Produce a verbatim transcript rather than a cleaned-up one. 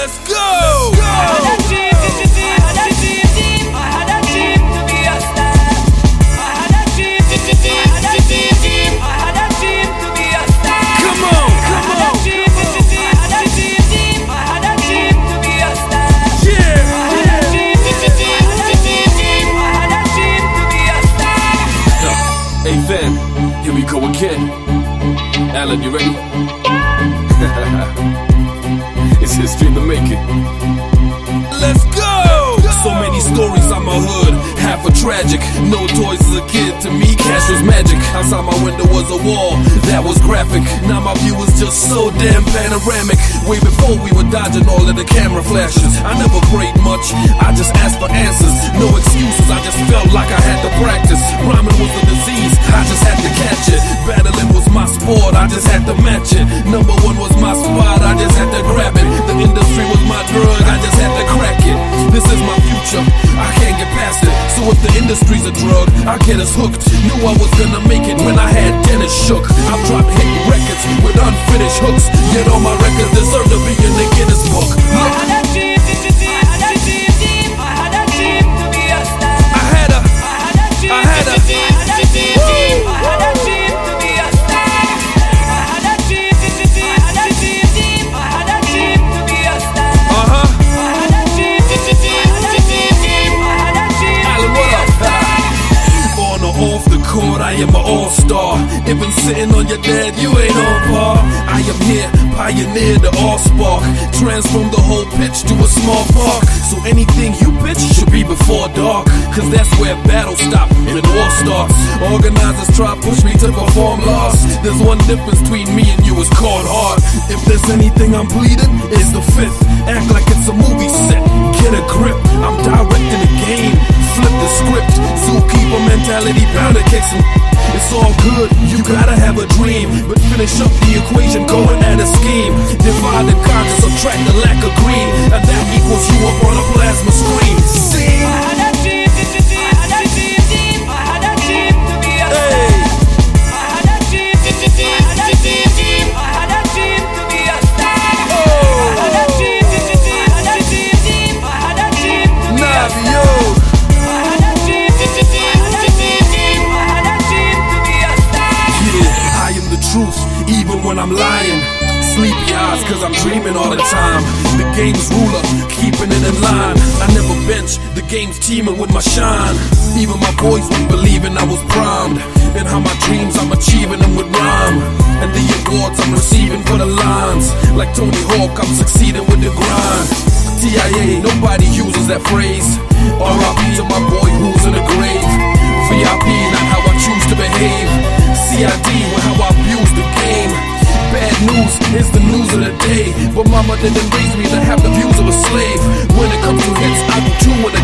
Let's go! I had a dream, I had a dream, I had a dream to be a star. I had a dream, I had a dream, I had a dream to be a star. Come on, come on. I had a dream, I had a dream, I had a dream to be a star. Yeah, I had a dream, I had a dream, I had a dream to be a star. Hey Van, here we go again. Alan, you ready? It's history in the making. Let's go! So many stories on my hood, half a tragic. No toys as a kid, to me cash was magic. Outside my window was a wall, that was graphic. Now my view is just so damn panoramic. Way before we were dodging all of the camera flashes. I never prayed much, I just asked for answers. No excuses, I just felt like I had to practice. Rhyming was a disease, I just had to catch it. Battling was my sport, I just had to match it. Number one was my spot, I just had to grab it. The industry was my drug, I just had to crack it. This is my future, I can't get past it. So if the industry's a drug, I get us hooked. Knew I was gonna make it when I had Dennis shook. I've dropped hit records with unfinished hooks, yet all my records deserve to be in the Guinness book. Look, I had a dream, I had a dream, I had a dream to be a star. I had a, I had a dream, I had a dream, I had a dream to be a star. I had a dream, I had a dream, I had a dream to be a star. uh huh. I had a dream, I had a dream, I had a dream to Alan, be what a up? star. On or off the court, I am an all-star. Even sitting on your dad, you ain't on par. I am here, pioneer the all-spark. Transform the whole pitch to a small park. So anything you pitch should be before dark, cause that's where battles stop and war starts. Organizers try push me to perform lost. There's one difference between me and you, it's called hard. If there's anything I'm bleeding, it's the fifth. Act like it's a movie set, get a grip. I'm directing the game, flip the script. Zookeeper mentality, pound of kicks. It's all good, you gotta have a dream, but finish up the equation, go and add a scheme. Divide and conquer, subtract the lack of green, and that equals you up on a plasma screen. See? I had a dream, I had a dream, I had a dream to be a star. Hey. I had a dream, I had a dream, I had a dream to be a star. Oh. I had a dream, I had a dream, I had a dream to be a star. Navio. I had a dream, I had a dream, I had a dream to be a star. Yeah, I am the truth, even when I'm lying. Sleepy eyes, cause I'm dreaming all the time. The game's ruler, keeping it in line. I never bench, the game's teaming with my shine. Even my boys weren't believing I was primed. And how my dreams, I'm achieving them with rhyme. And the awards I'm receiving for the lines. Like Tony Hawk, I'm succeeding with the grind. T I A, nobody uses that phrase. R I P to my boy who's in the grave. V I P, not how I choose to behave. C I D, with how I abuse the game. Bad news is the news of the day, but mama didn't raise me to have the views of a slave. When it comes to hits, I do two in